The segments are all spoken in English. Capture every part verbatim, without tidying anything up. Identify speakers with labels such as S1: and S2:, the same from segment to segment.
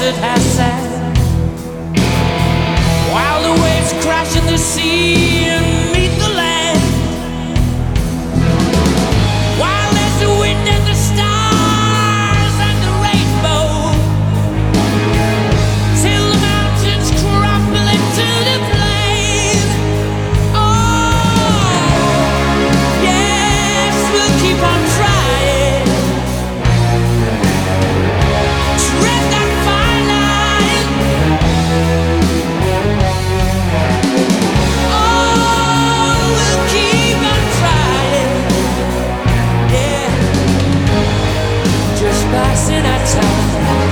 S1: desert has sand, while the waves crash in the sea and meet the land, while there's the wind and the stars and the rainbow, till the mountains crumble into the plain. Oh, yes, we'll keep on trying. Tread that fine line. Oh, we'll keep on trying. Yeah, just passing our time.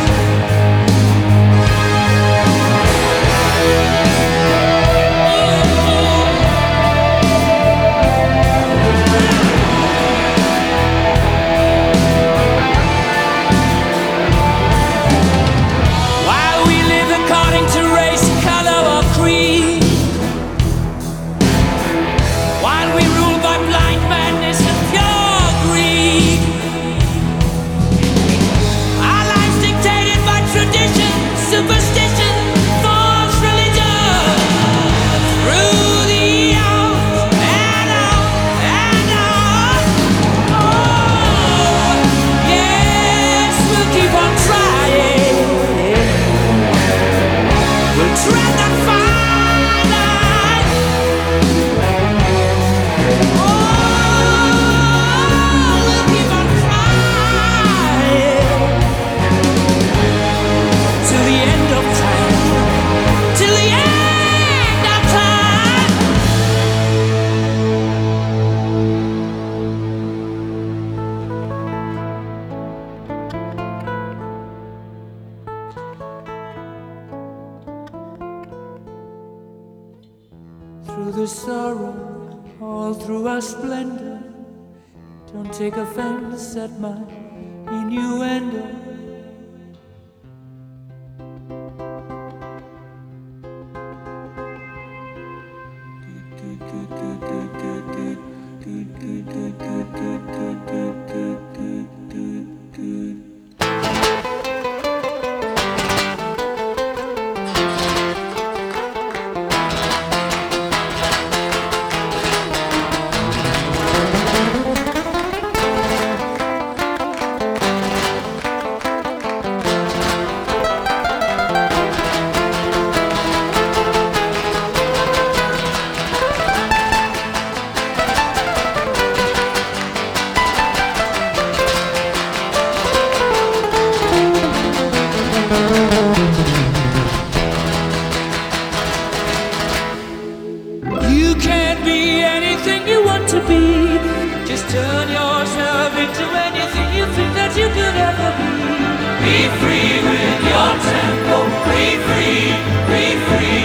S1: While we live according to race, color, or creed, while we rule by blind madness and pure greed, our lives dictated by tradition, superstition, false religion, through the on and on and on. Oh, yes, we'll keep on trying. We'll tread that fine line. Oh, we'll keep on trying till the end of time, till the end of time. Through the sorrow, all through our splendor, don't take offense at my innuendo. You can be anything you want to be. Just turn yourself into anything you think that you could ever be. Be free with your tempo. Be free, be free.